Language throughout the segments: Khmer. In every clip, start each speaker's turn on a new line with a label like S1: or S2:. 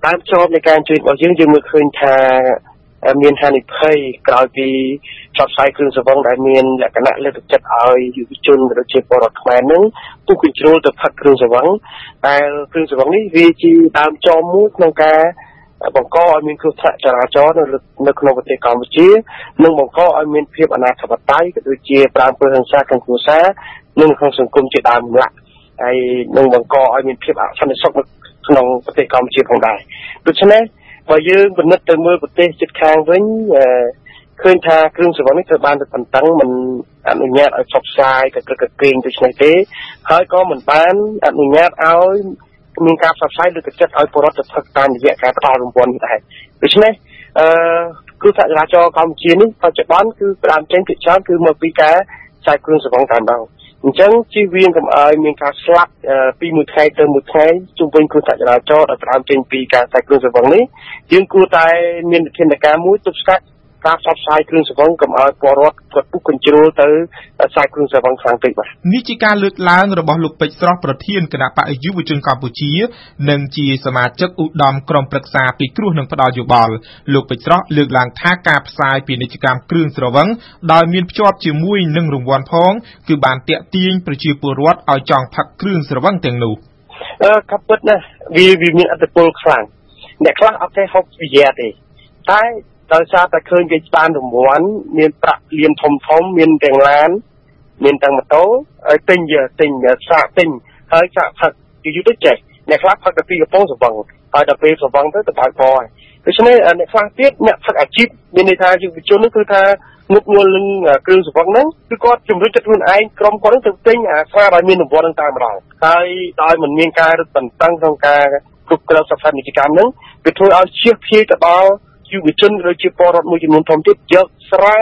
S1: តាមជាប់នៃការជួយរបស់យើងមើលឃើញថាមានហានិភ័យក្រោយពីចប់ផ្សាយគ្រឿងសង្វឹងដែលមានលក្ខណៈលើកទឹកចិត្តឲ្យយុវជនឬជាពលរដ្ឋខ្មែរនឹងពុះគជ្រុលទៅផឹកគ្រឿងសង្វឹងដែលគ្រឿងសង្វឹងនេះវាជាដើមចមមួយក្នុងការបង្កឲ្យមានគ្រោះថ្នាក់ចរាចរណ៍នៅក្នុងប្រទេសកម្ពុជានិងបង្កឲ្យមានភាពអនាធិបតេយ្យក៏ដូចជាប្រាំពើហិង្សាក្នុងគ្រួសារនិងក្នុងសង្គមជាដើមម្ល៉េះហើយនឹងបង្កឲ្យមានភាពអសន្តិសុខនៅក្នុងប្រទេសកម្ពុជាផងដែរដូច្នេះបើយើងពិនិត្យទៅមើលប្រទេសជិតខាងវិញឃើញថាគ្រឿងសង្វឹងនេះត្រូវបានទៅបន្តឹងមិនអនុញ្ញាតឲ្យផ្សព្វផ្សាយក៏ក្រឹកកេងដូច្នេះទេហើយក៏មិនបានអនុញ្ញាតឲ្យមានការផ្សព្វផ្សាយលើកទឹកចិត្តឲ្យពលរដ្ឋទៅផឹកតាមរយៈការផ្ដល់រង្វាន់នេះដែរដូច្នេះគ្រោះថ្នាក់ចរាចរណ៍កម្ពុជានេះបច្ចុប្បន្នគឺផ្ដើមចេញពីច្រើនគឺមកពីការផ្សាយគ្រឿងសង្វឹងតាមដងអញ្ចឹងជៀសវាងកុំឲ្យមានការស្លាប់ពីមួយថ្ងៃទៅមួយថ្ងៃជុំវិញគ្រោះថ្នាក់ចរាចរណ៍ដែលផ្ដើមចេញពីការផ្សាយគ្រឿងសង្វឹងនេះយើងគួរតែមានវិធានការមួយទប់ស្កាត់ការផ្សព្វផ្សាយគ្រឿងសង្វឹងកុំឲ្យពលរដ្ឋគាត់ពុះកញ្ជ្រោលទៅផ្សាយគ្រឿងសង្វឹងខ្លាំងពេកបាទ
S2: នេះជាការលើកឡើងរបស់លោកពេជ្រស្រស់ប្រធានគណៈបកយុវជនកម្ពុជានិងជាសមាជិកឧត្តមក្រុមប្រឹក្សាពិគ្រោះនិងផ្ដល់យោបល់លោកពេជ្រស្រស់លើកឡើងថាការផ្សាយពាណិជ្ជកម្មគ្រឿងស្រវឹងដោយមានភ្ជាប់ជាមួយនឹងរង្វាន់ផងគឺបានទាក់ទាញប្រជាពលរដ្ឋឲ្យចង់ផឹកគ្រឿងស្រវឹងទាំងនោះ
S1: កាពិតណាវាមានអត្តពលខ្លាំងអ្នកខ្លះអត់ទេហុកវិយាទេតែដោយសារតែឃើញគេបានរង្វាន់មានប្រាក់លៀនធំមានទាំងឡានមានទាំងម៉ូតូហើយទិញសាកទិញហើយសាកផឹកយូរទៅចេះអ្នកខ្លះផឹកតែពីកំពង់សង្វឹងហើយដល់ពេលសង្វឹងទៅបើកបដូច្នេះអ្នកខ្លះទៀតអ្នកផឹកអាជីពមានន័យថាយុវជននោះគឺថាមុខងល់នឹងគ្រឿងសង្វឹងហ្នឹងគឺគាត់ជំរុញចិត្តខ្លួនឯងក្រុមគាត់ទៅទិញអាស្រាដែលមានរង្វាន់នឹងតែម្ដងហើយដោយមិនមានការរឹតបន្តឹងក្នុងការគ្រប់គ្រងសកម្មភាពហ្នឹងវាធ្វើឲ្យជៀសភាយទៅដល់យុវជនឬជាពលរដ្ឋមួយចំនួនធំទៀតយកស្រា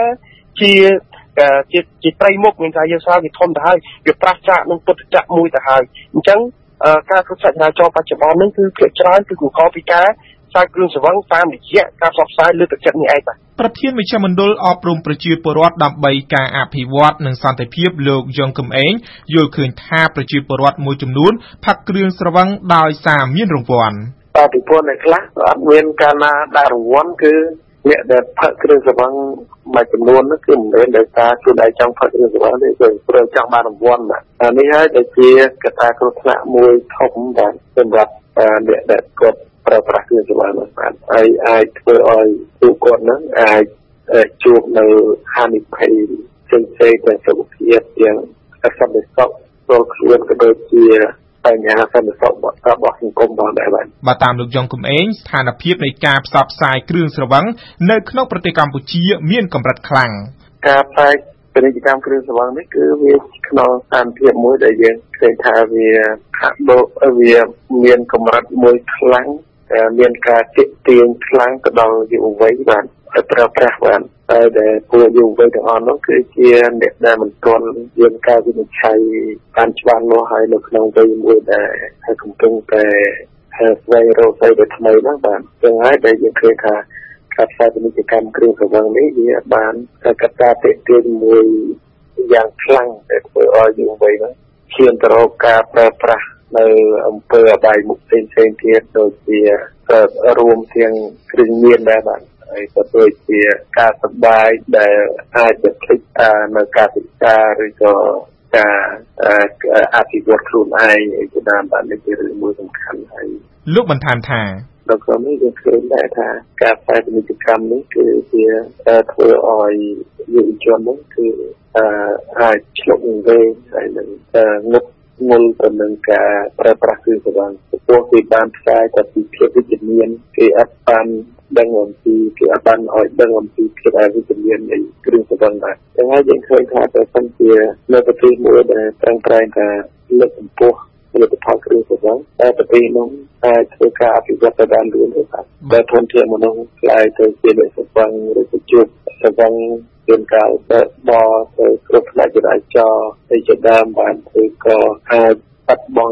S1: ជាត្រីមុខមានថាយកស្រាវាធំទៅហើយវាប្រះចាកនឹងពុទ្ធចក្រមួយទៅហើយអញ្ចឹងការគ្រប់គ្រងចរាចរណ៍បច្ចុប្បន្ននេះគឺភាគច្រើនគឺបង្កពីការផ្សាយគ្រឿងសង្វឹងតាមរយៈការផ្សព្វផ្សាយលើកទឹកចិត្តនេះឯងបាទ
S2: ប្រធានមជ្ឈមណ្ឌលអប់រំប្រជាពលរដ្ឋដើម្បីការអភិវឌ្ឍនិងសន្តិភាពលោកយងកឹមអេងយល់ឃើញថាប្រជាពលរដ្ឋមួយចំនួនផឹកគ្រឿងស្រវឹងដោយសារមានរង្វាន់
S3: ពីព្រោះអ្នកខ្លះអត់មានការណាដាក់រង្វាន់គឺអ្នកដែលផឹកគ្រឿងសង្វឹងមួយចំនួននោះគឺមិនមែនដោយសារខ្លួនឯងចង់ផឹកគ្រឿងសង្វឹងទេគឺព្រោះចង់បានរង្វាន់បាទនេះហើយដែលជាកត្តាគ្រោះថ្នាក់មួយធំបាទសម្រាប់អ្នកដែលគាត់ប្រើប្រាស់គ្រឿងសង្វឹងបាទហើយអាចធ្វើឲ្យពួកគាត់នឹងអាចជួបនៅហានិភ័យផ្សេងៗទាំងសុខភាពទាំងអសន្តិសុខចូលខ្លួនក៏ដូចជាបញ្ហាសន្តិសុខរបស់សង្គមផងដែរ
S2: បាទតាមលោកយងកឹមអេងស្ថានភាពនៃការផ្សព្វផ្សាយគ្រឿងស្រវឹងនៅក្នុងប្រទេសកម្ពុជាមានកម្រិតខ្លាំង
S3: ការផ្សាយពាណិជ្ជកម្មគ្រឿងស្រវឹងនេះគឺវាក្នុងស្ថានភាពមួយដែលយើងឃើញថាវាហាក់ដូចវាមានកម្រិតមួយខ្លាំងមានការទាក់ទាញខ្លាំងទៅដល់យុវវ័យបាទឲ្យប្រើប្រាស់បានហើយដែលពួកយុវវ័យទាំងអស់នោះគឺជាអ្នកដែលមិនទាន់មានការវិនិច្ឆ័យបានច្បាស់លាស់ហើយនៅក្នុងវ័យមួយដែលហើយកំពុងតែស្វែងរកអ្វីដែលថ្មីហ្នឹងបាទចឹងហើយដែលយើងឃើញថាការផ្សាយពាណិជ្ជកម្មគ្រឿងសង្វឹងនេះវាបានកត្តាទាក់ទាញមួយយ៉ាងខ្លាំងដែលធ្វើឲ្យយុវវ័យហ្នឹងឈានទៅរកការប្រើប្រាស់នៅអំពើអបាយមុខផ្សេងៗទៀតដូចជារួមទាំងគ្រឿងញៀនដែរបាទហើយក៏ដូចជាការសម្ដែងដែលអាចจะភ្លេចនៅការសិក្សាឬក៏ការអភិវឌ្ឍខ្លួនឯងជាដើមបាទនេះជារឿងមួយសំខាន់ហើយ
S2: លោកបន្ថែមថា
S3: ដល់ក្រុមនេះយើងឃើញដែរថាការផ្សាយពាណិជ្ជកម្មនេះគឺជាធ្វើឲ្យយុវជនហ្នឹងគឺអាចឆ្លុះវិញហើយនឹងងប់ងល់ទៅនឹងការប្រើប្រាស់គ្រឿងសង្វឹងព្រោះគេបានផ្សាយតែពីភាពវិជ្ជមានគេអត់បានដឹងអំពីគេអត់បានឲ្យដឹងអំពីភាពអវិជ្ជមាននៃគ្រឿងសង្វឹងដែរចឹងហើយយើងឃើញថាប្រសិនជានៅប្រទេសមួយដែលប្រឹងប្រែងថាលើកកម្ពស់ផលិតផលគ្រឿងសង្វឹងតែប្រទេសនោះអាចធ្វើការអភិវឌ្ឍទៅបានលឿនទេបាទបើធនធានមនុស្សខ្លាយទៅជាអ្នកសង្វឹងឬទៅជួបសង្វឹងមានការបើកបរទៅគ្រប់ផ្នែកចរាចរណ៍ទៅជាដើមបានឬក៏អាចបាត់បង់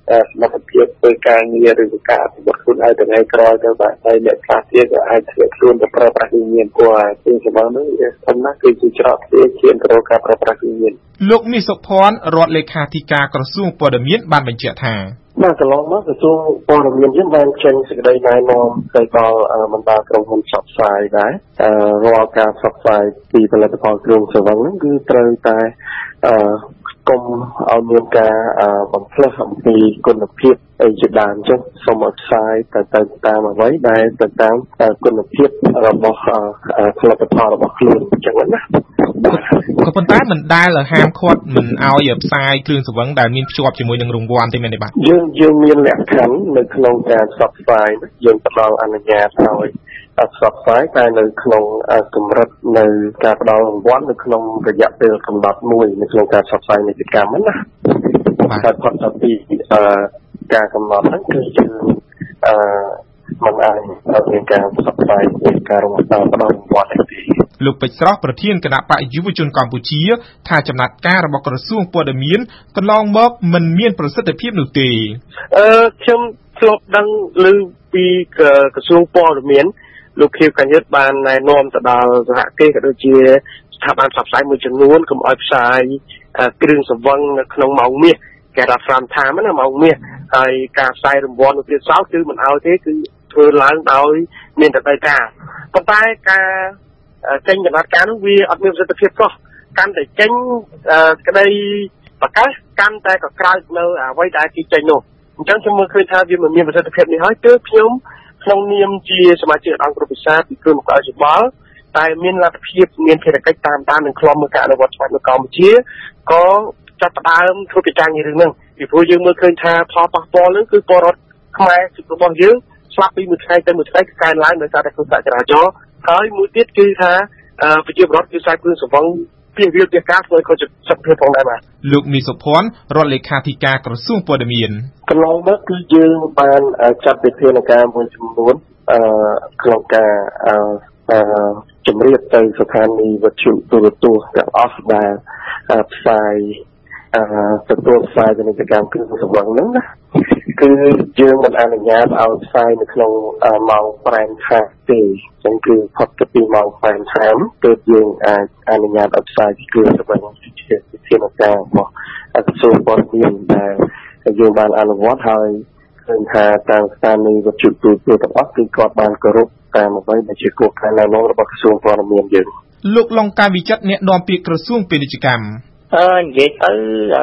S3: សមត្ថភាពធ្វើការងារឬការអភិវឌ្ឍខ្លួនឯងថ្ងៃក្រោយទៅបាទហើយអ្នកខ្លះទៀតក៏អាចធ្វើខ្លួនទៅប្រើប្រាស់វិញ្ញាណព្រោះជាសម្បត្តិនោះធំណាស់គឺជាច្រកទ្វារឈានទៅរកការប្រើប្រាស់វិញ្ញាណ
S2: លោកមាសសុភ័ណ្ឌរដ្ឋលេខាធិការក្រសួងព័ត៌មានបានបញ្ជាក់ថា
S3: បាទកន្លងមកក្រសួងព័ត៌មានយើងបានចេញសេចក្តីណែនាំទៅដល់បណ្ដាក្រុមហ៊ុនផ្សព្វផ្សាយដែររាល់ការផ្សព្វផ្សាយពីផលិតផលគ្រឿងស្រវឹងហ្នឹងគឺត្រូវតែកុំឲ្យមានការបំផ្លើសអំពីគុណភាពអីជាដើមចុះសូមឲ្យផ្សាយទៅតាមអ្វីដែលទៅតាមគុណភាពរបស់ផលិតផលរបស់ខ្លួនអញ្ចឹងណា
S2: ក៏ប៉ុន្តែមិនដែលហាមឃាត់មិនឲ្យផ្សាយគ្រឿងស្រវឹងដែលមានភ្ជាប់ជាមួយនឹងរង្វាន់ទេមែនទេបាទ
S3: យើងមានលក្ខខណ្ឌនៅក្នុងការផ្សព្វផ្សាយយើងផ្ដល់អនុញ្ញាតឲ្យផ្សព្វផ្សាយតែនៅក្នុងកម្រិតនៅការផ្ដល់រង្វាន់នៅក្នុងរយៈពេលកំណត់មួយនៅក្នុងការផ្សព្វផ្សាយនីតិកម្មហ្នឹងណាតែផុតពីការកំណត់ហ្នឹងគឺយើងមិនអាចមានការផ្សព្វផ្សាយពីការរំដោះផ្ដល់រង្វាន់ទេ
S2: លោកពេជ្រស្រស់ប្រធានគណៈបកយុវជនកម្ពុជាថាចំណាត់ការរបស់ក្រសួងព័ត៌មានកន្លងមកមិនមានប្រសិទ្ធភាពនោះទេ
S1: ខ្ញុំធ្លាប់ដឹងឮពីក្រសួងព័ត៌មានលោកខៀវកញ្ញុតបានណែនាំទៅដល់សហគមន៍ក៏ដូចជាស្ថាប័នផ្សព្វផ្សាយមួយចំនួនកុំឲ្យផ្សាយគ្រឿងស្រវឹងនៅក្នុងម៉ោងមាសគេថា prime time ណាម៉ោងមាសហើយការផ្សាយរង្វាន់នៅពេលសៅរ៍គឺមិនឲ្យទេគឺធ្វើឡើងដោយមានតម្រូវការប៉ុន្តែការចេញចំណាត់ការនោះវាអត់មានប្រសិទ្ធភាពទេកាន់តែចេញក្តីប្រកាសកាន់តែក៏ក្រោយនៅអ្វីដែលគេចេញនោះអញ្ចឹងខ្ញុំមើលឃើញថាវាមិនមានប្រសិទ្ធភាពនេះហើយគឺខ្ញុំក្នុងនាមជាសមាជិកអង្គការពិសាពីក្រុមអង្គការយោបល់តែមានលទ្ធភាពមានភារកិច្ចតាមនឹងខ្លំមើលការអនុវត្តច្បាប់នៅកម្ពុជាក៏ចាប់ផ្ដើមធ្វើកិច្ចការងាររឿងហ្នឹងពីព្រោះយើងមើលឃើញថាផលប៉ះពាល់ហ្នឹងគឺពលរដ្ឋខ្មែររបស់យើងស្លាប់ពីមួយថ្ងៃទៅមួយថ្ងៃគឺកើនឡើងដោយសារតែគ្រោះថ្នាក់ចរាចរណ៍ហើយមួយទៀតគឺថាប្រជាពលរដ្ឋគឺខ្សែគ្រឿងស្រវឹងពីវាលការធ្វើក៏សុខភាពផងដែរបាទ
S2: លោកមាសសុភ័ណ្ឌរដ្ឋលេខាធិការក្រសួងព័ត៌មានក
S3: ន្លងមកគឺយើងបានចាត់វិធានការមួយចំនួនក្នុងការជំរាបទៅស្ថានីយ៍វិទ្យុទូរទស្សន៍ទាំងអស់ដែលផ្សាយទទួលផ្សាយពាណិជ្ជកម្មគ្រឿងស្រវឹងហ្នឹងណាគឺយើងមិនអនុញ្ញាតឲ្យផ្សាយនៅក្នុងម៉ោងprime timeទេអញ្ចឹងគឺផុតពីម៉ោងprime timeទើបយើងអាចអនុញ្ញាតឲ្យផ្សាយគ្រឿងស្រវឹងជាវិធានការរបស់ក្រសួងព័ត៌មានដែលយើងបានអនុវត្តហើយឃើញថាតាមស្ថានីយ៍វិទ្យុទូរទស្សន៍ទាំងអស់គឺគាត់បានគោរពតាមអ្វីដែលជាគោលការណ៍ណែនាំរបស់ក្រសួងព័ត៌មានយើង
S2: លោកលង្កាវិចិត្រអ្នកនាំពាក្យក្រសួងពាណិជ្ជកម្ម
S4: និយាយទៅ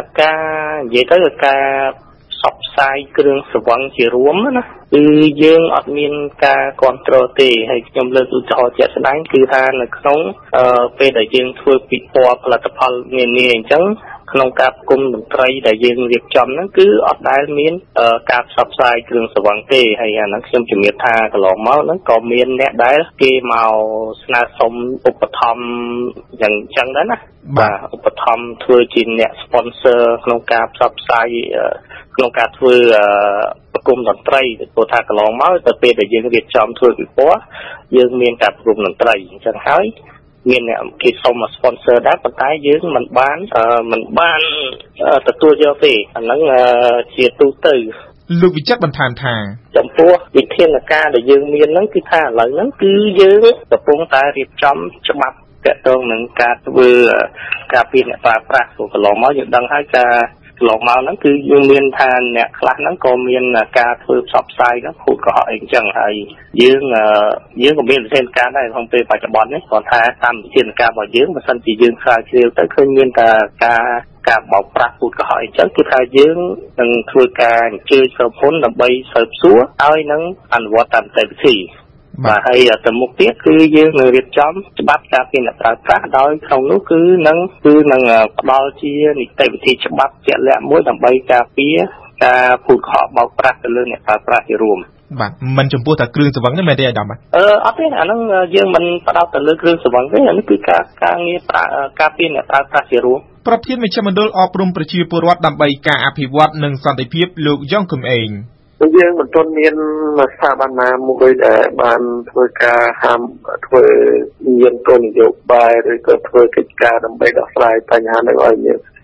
S4: ការផ្សព្វផ្សាយគ្រឿងស្រវឹងជារួមណាគឺយើងអត់មានការគ្រប់គ្រងទេហើយខ្ញុំលើកឧទាហរណ៍ជាក់ស្ដែងគឺថានៅក្នុងពេលដែលយើងធ្វើពិព័រណ៍ផលិតផលនានាអញ្ចឹងក្នុងការប្រគំតន្ត្រីដែលយើងរៀបចំហ្នឹងគឺអត់ដែលមានការផ្សព្វផ្សាយគ្រឿងស្រវឹងទេហើយអាហ្នឹងខ្ញុំជំរាបថាកន្លងមកហ្នឹងក៏មានអ្នកដែលគេមកស្នើសុំឧបត្ថម្ភយ៉ាងចឹងដែរណាបាទឧបត្ថម្ភធ្វើជាអ្នក sponsor ក្នុងការផ្សព្វផ្សាយក្នុងការធ្វើប្រគំតន្ត្រីព្រោះថាកន្លងមកទៅពេលដែលយើងរៀបចំធ្វើពិព័រណ៍យើងមានការប្រគំតន្ត្រីអញ្ចឹងហើយមានអ្នកគេសុំមក sponsor ដែរប៉ុន្តែយើងមិនបានទទួលយកទេអាហ្នឹងជាទូទៅ
S2: លោកវិចិត្របន្ថែមថា
S4: ចំពោះវិធានការដែលយើងមានហ្នឹងគឺថាឥឡូវហ្នឹងគឺយើងកំពុងតែរៀបចំច្បាប់ទាក់ទងនឹងការធ្វើការពីអ្នកប្រើប្រាស់ព្រោះកន្លងមកយើងដឹងហើយការកន្លងមកហ្នឹងគឺយើងមានថាអ្នកខ្លះហ្នឹងក៏មានការធ្វើផ្សព្វផ្សាយហ្នឹងខូចកុហកអីអញ្ចឹងហើយយើងក៏មានវិធានការដែរក្នុងពេលបច្ចុប្បន្ននេះគាត់ថាតាមវិធានការរបស់យើងបើសិនជាយើងស្រាវជ្រាវទៅឃើញមានតែការបោកប្រាស់ពូជកុហកអីចឹងគឺថាយើងនឹងធ្វើការអញ្ជើញក្រុមហ៊ុនដើម្បីស៊ើបសួរឲ្យនឹងអនុវត្តតាមនីតិវិធីបាទហើយទៅមុខទៀតគឺយើងនឹងរៀបចំច្បាប់ការពារអ្នកប្រើប្រាស់ដោយក្នុងនោះគឺនឹងផ្ដល់ជានីតិវិធីច្បាប់ជាក់លាក់មួយដើម្បីការពារការពូជកុហកបោកប្រាស់ទៅលើអ្នកប្រើប្រាស់ជារួម
S2: បាទមិនចំពោះតែគ្រឿងស្រវឹងទេមែនទេអាដាមបាទ
S4: អត់ទេអាហ្នឹងយើងមិនផ្ដោតទៅលើគ្រឿងស្រវឹងទេអានេះគឺការងារការពារអ្នកប្រើប្រាស់ជារួម
S2: ប្រធានមជ្ឈមណ្ឌលអប់រំប្រជាពលរដ្ឋដើម្បីការអភិវឌ្ឍនិងសន្តិភាពលោកយ៉ងគឹមអេង
S3: យើងមិនទាន់មានស្ថាប័នណាមួយដែលបានធ្វើការហាមធ្វើមានគោលនយោបាយឬក៏ធ្វើកិច្ចការដើម្បីដោះស្រាយបញ្ហានេះឲ្យមាន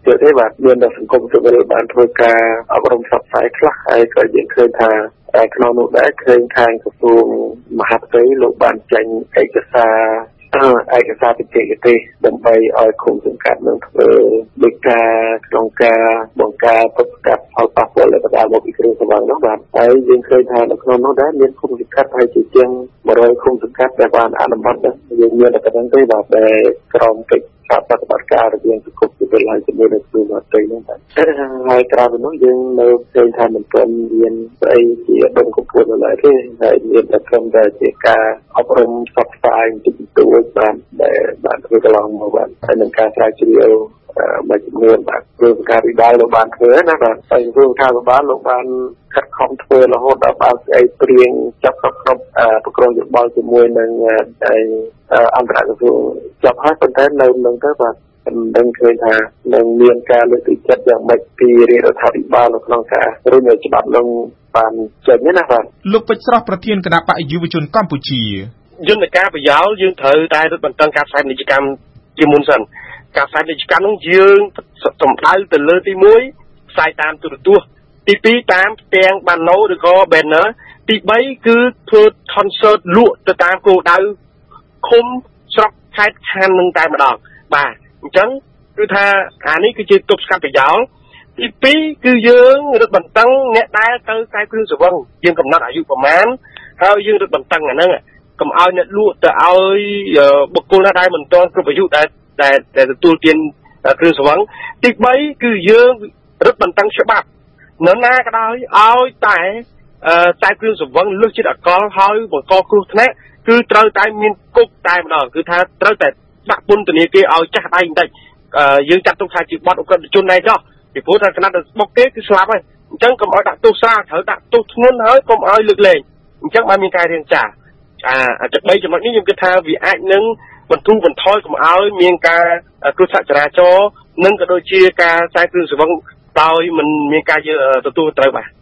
S3: ទៀតទេបាទមានតែសង្គមស៊ីវិលបានធ្វើការអប់រំផ្សព្វផ្សាយខ្លះហើយក៏យើងឃើញថាក្នុងនោះដែរឃើញខាងក្រសួងមហាផ្ទៃលោកបានចេញឯកសារបច្ចេកទេសដើម្បីឲ្យគុំសង្កាត់នឹងធ្វើដោយការក្នុងការបង្ការទប់ស្កាត់ផលប៉ះពាល់លើបណ្ដាមកពីគ្រឿងស្រវឹងនោះបាទហើយយើងឃើញថានៅក្នុងនោះដែរមានគុំសង្កាត់ហើយជាជាង100គុំសង្កាត់ដែលបានអនុម័តយើងមានតែប៉ុណ្្នឹងទេបាទដែលក្រុមកិច្ចការបប្រតិបត្តិការរវាងសង្គមស៊ីវិលហើយជាមួយនឹងគ្រូរដ្ឋត្រីនោះបាទហើយក្រៅពីនោះយើងនៅឃើញថាមិនទាន់មានស្អីជាដុំកំពូលនៅឡើយទេហើយមានតែត្រឹមតែជាការអប់រំផ្សព្វផ្សាយបន្តិចបន្តួចបាទដែលបានធ្វើកន្លងមកបាទហើយនឹងការស្រាវជ្រាវមួយចំនួនបាទព្រោះការវិបាលលោកបានធ្វើណាបាទហើយព្រោះការវិបាលលោកបានខិតខំធ្វើរហូតដល់បានស្អីព្រៀងចាប់គ្រប់ប្រក្រមយោបល់ជាមួយនឹងអន្តរក្រសួងចាប់ហើយប៉ុន្តែនៅនឹងទៅបាទមិនឃើញថានឹងមានការលើកទឹកចិត្តយ៉ាងម៉េចពីរដ្ឋាភិបាលនៅក្នុងការរុញឲ្យច្បាប់នឹងបានចេញណាបាទ
S2: លោកពេជ្រស្រស់ប្រធានគណៈបកយុវជនកម្ពុជា
S1: យន្តការប្រយោលយើងត្រូវតែរឹតបន្តឹងការផ្សាយពាណិជ្ជកម្មជាមុនសិនការផ្សាយពាណិជ្ជកម្មនោះយើងសម្ដៅទៅលើទី1ផ្សាយតាមទូរទស្សន៍ទី2តាមផ្ទាំងបានណូឬក៏ banner ទី3គឺធ្វើ concert លក់ទៅតាមគោលដៅឃុំស្រុកខេត្តខណ្ឌនឹងតែម្ដងបាទអញ្ចឹងគឺថាអានេះគឺជាទប់ស្កាត់ប្រយោលទី2គឺយើងរឹតបន្តឹងអ្នកដែលទៅខ្សែគ្រឿងស្រវឹងយើងកំណត់អាយុប្រមាណហើយយើងរឹតបន្តឹងអាហ្នឹងកុំឲ្យអ្នកលក់ទៅឲ្យបុគ្គលណាដែលមិនទាន់គ្រប់អាយុដែលទទួលទានគ្រឿងស្រវឹងទី3គឺយើងរឹតបន្តឹងច្បាប់នរណាក៏ដោយឲ្យតែខ្សែគ្រឿងស្រវឹងលើសជាតិអាល់កុលហើយបង្កគ្រោះថ្នាក់គឺត្រូវតែមានគុកតែម្ដងគឺថាត្រូវតែដាក់ពន្ធនាគារឲ្យចាស់ដៃបន្តិចយើងចាត់ទុកថាជាបទឧក្រិដ្ឋជនដែរចុះពីព្រោះថាគណៈស្បុកគេគឺស្លាប់ហើយអញ្ចឹងកុំឲ្យដាក់ទោសស្រាលត្រូវដាក់ទោសធ្ងន់ហើយកុំឲ្យលើកលែងអញ្ចឹងបានមានការរៀងចាអាច3ចំណុចនេះខ្ញុំគិតថាវាអាចនឹងបន្ធូរបន្ថយកុំឲ្យមានការគ្រោះថ្នាក់ចរាចរណ៍និងក៏ដូចជាការខ្សែគ្រឿងស្រវឹងដោយមិនមានការទទួលត្រូវបាទ